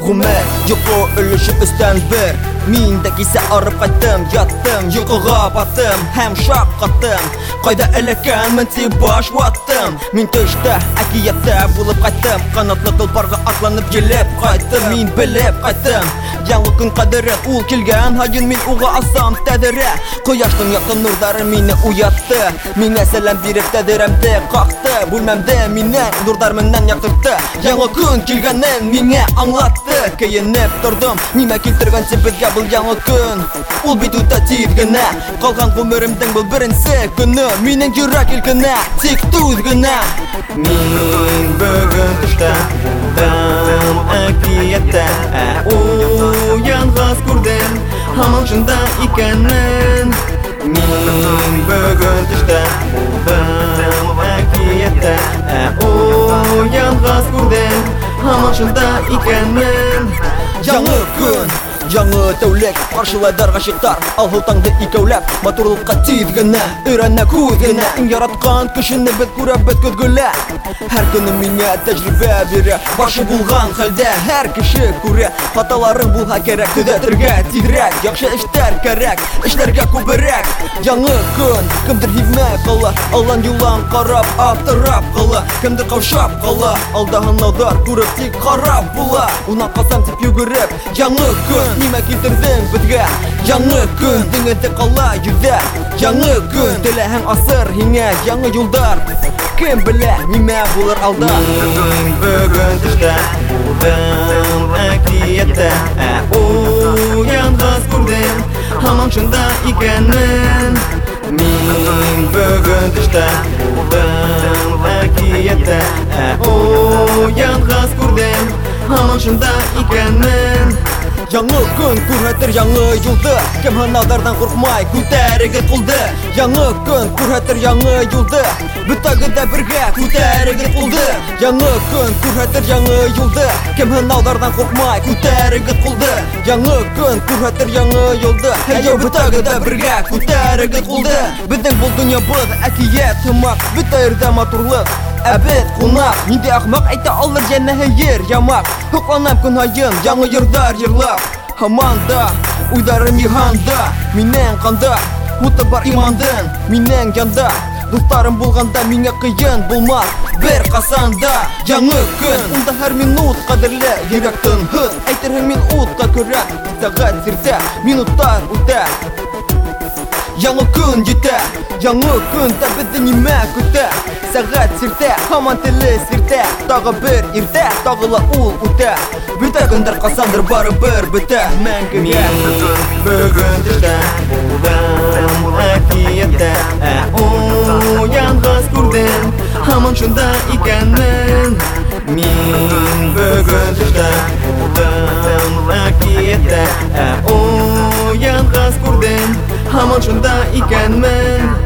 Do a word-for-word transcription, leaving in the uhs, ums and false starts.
Гомер, йоко өлеше өстән бер. Мин дә кисә арып кайттым, яттым, йокыга баттым, һәм шаккаттым. Кайда элеккәнмен тип баш ваттым. Мин төштә, әкияттә булып кайттым. Канатлы толпарга атланып килеп кайттым. Мин белеп кайттым. Яңгы көн кадерен ул килгән һайын мин уга асам тәдерә. Кояштың якын нурлары мине уятты. Миңа сәлам биреп тәдеремде какты. Бүлмәмдә миннән нурлар менән яктыртты. Яңгы көн килгәнен миңа аңлатты. Киенеп тордым, нимә килтергәнче безгә был яңгы көн. Ул бит үтә тиз генә. Калган гомеремдең бу беренче көне. Минең йөрәк илкенә, тик түз генә. Мин бүген төштә булдым әкияттә. Уянгас күрдем, һаман шунда икәнмен. Мин бүген төштә булдым әкияттә. Уянгас күрдем, һаман шунда икәнмен. Яңгы көн, яңгы тәүлек, каршылайдар гашыктар, алһыл таңды икәүләп, матурлыкка тиз генә, өйрәнә күз генә. Иң яраткан кешене бит күрә бит көзгөлә. Һәр көне миңа тәҗрибә бирә, башы булган хәлдә һәр кеше күрә. Хаталарың булһа кирәк, төзәтергә тизрәк, яхшы эшләр кирәк, эшләргә күбрәк. Яңгы көн, кемдер һизмә кала, алдан юлдан карап, аптырап кала, кемдер каушап кала, алдаһын назар күреп тик карап була. Уна касам дип йөгереп, яңгы көн, нимә китердең безгә? Яңгы көн, диңгездә кала йөзә. Яңгы көн, теләһәң асыр һиңа яңгы юлдар. Кем белә, нимә булыр алда? Мин бүген төштә булдым әкияттә. Уянгас күрдем, һаман шунда икәнмен. Мин бүген төштә булдым әкияттә. Уянгас күрдем, һаман шунда икәнмен. Яңгы көн күрһәтер яңгы юлды. Кем һынаудардан куркмай, күтәрегез кулды. Яңгы көн күрһәтер яңгы юлды. Бүтәгез дә бергә күтәрегез кулды. Яңгы көн күрһәтер яңгы юлды. Кем һынаудардан куркмай, күтәрегез кулды. Яңгы көн күрһәтер яңгы юлды. Һәйо бүтәгез дә бергә күтәрегез кулды. Безнең бу дөньябыз әкият һымак, бөтә ердә матурлык. Әбет кунак, нинди ахмак әйтә алыр җәнә һәер ямак. Хукланам көн һайын, яңгы йырдар йырлап. Һаман да, уйдарым йыганда, минең канда, уты бар имандың, минең янда. Дусларым булганда миңа кыен булмас бер касанда. Яңгы көн, унда һәр минут кадерле, йөрәк тынһыз, әйтерһең мин утка көрәк. Сәгать сиртә, минуттар үтә. Яңгы көн җитә, яңгы көн дә безне нимә көтә? Сәгать сиртә, һаман теле сиртә. Тагы бер иртә, тагы ла ул үтә. Бүтә көндәр касандыр барыбер бетә мәңгегә. Бүген төштә булдым әкияттә. Уянгас күрдем, һаман шунда икәнмен. Мин бүген төштә булдым әкияттә. Уянгас күрдем, һаман шунда икәнмен.